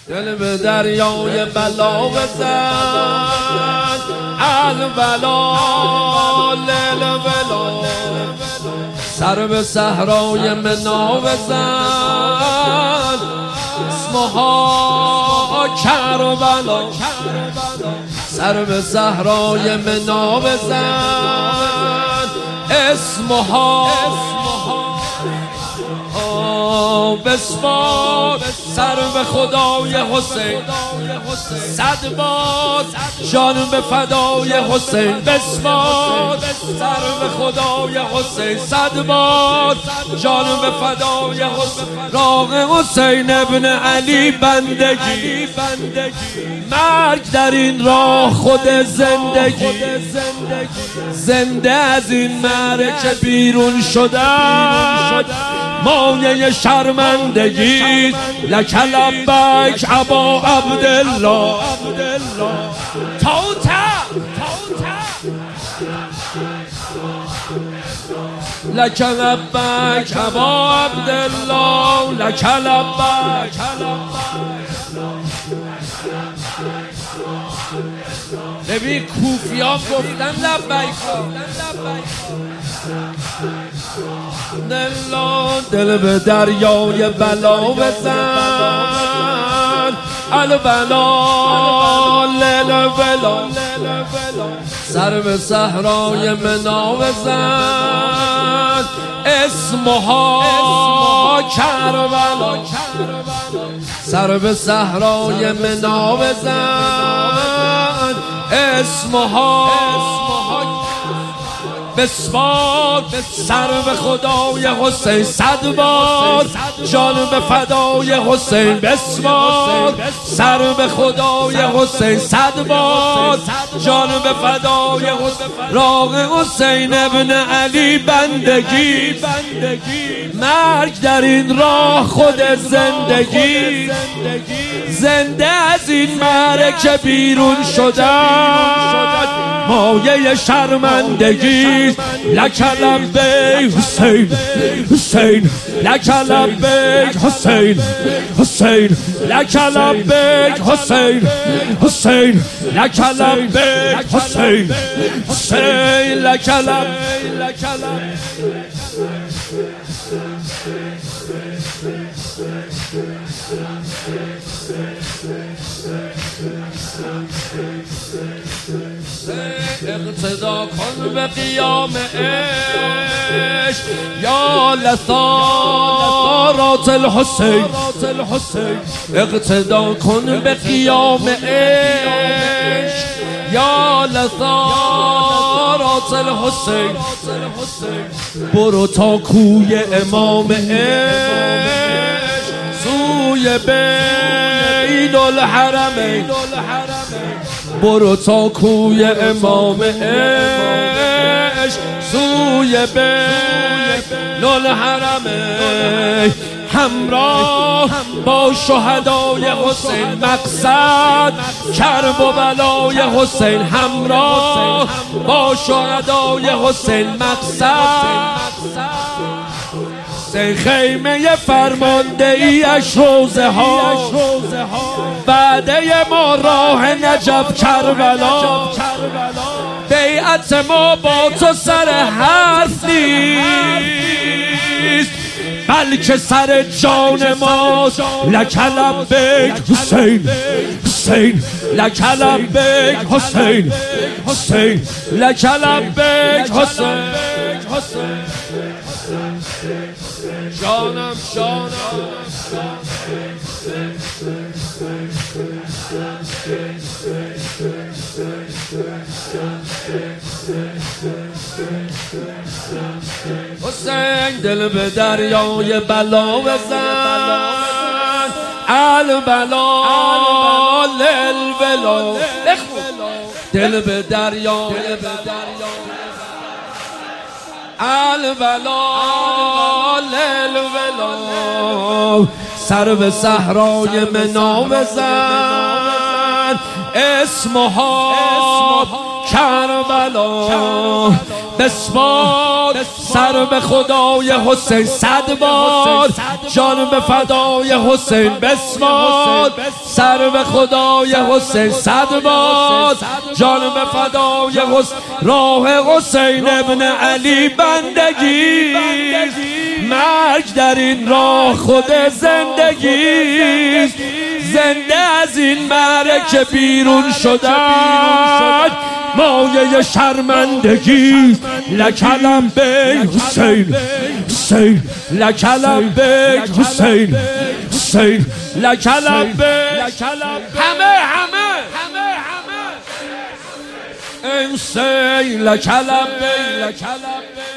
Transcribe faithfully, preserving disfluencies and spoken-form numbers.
دل به دریای بلا بزن، البلا للبلا. سر به صحرای منا بزن، اسمها کربلا. سر به صحرای منا بزن، اسمها بسپار. سر به خدای حسین صد بار، جان به فدای حسین بسپار. سر به خدای حسین صد بار، جان به فدای حسین. راغ حسین ابن علی بندگی، مرگ در این راه خود زندگی. زنده از این معرکه بیرون شدن، مایه شرمندگی. لک لبیک ابا عبدالله. توتا لک لبیک ابا عبدالله، لک لبیک. ببین کوفیان گفتن لبیک. دل به دریای بلا بزن، البلا للبلا. سر به صحرای منا بزن، اسمها کربلا. سر به صحرای منا بزن، اسمها بسپار. سر به خدای حسین صد بار، جان به فدای حسین بسپار. سر به خدای حسین صد بار، جان به فدای حسین. راغ حسین ابن علی بندگی، مرگ در این راه خود زندگی. زنده از این معرکه بیرون شدن، مایه شرمندگی. لک لبیک حسین، حسین لک لبیک حسین، حسین لک لبیک حسین، حسین لک لبیک حسین، حسین لک لبیک. اقتدا کن به قیام عشق، یا لثارات الحسین. اقتدا کن به قیام عشق، یا لثارات الحسین. برو تا کوی امام عشق، سوی بین الحرمین. برو تا کوی امام عشق، سوی بین الحرمین. همراه با شهدای حسین، مقصد کرب و بلای حسین. همراه با شهدای حسین، مقصد خیمه فرماندهیش روزه ها. بعده ما راه نجف کربلا. بیعت ما با تو سر حرف نیست، بلکه سر جان ماست. لک لبیک حسین، حسین لک لبیک حسین، حسین لک لبیک حسین. جانم جانم حسین. دل به دریای بلا بزن، البلا للبلا. دل به دریای البلا للبلا. سر به صحرای منا بزن، اسمها کربلا. بسپار. سر به خدای حسین صد بار، جان به فدای حسین بسماد، سر به خدای حسین صد باد. جان به فدای حسین، راه حسین ابن علی بندگی، مرگ در این راه خود زندگی. زنده از این معرکه بیرون شدن، مایه شرمندگی. لکلم به حسین، حسین لکلم به حسین، حسین لکلم به همه همه همه حسین لکلم به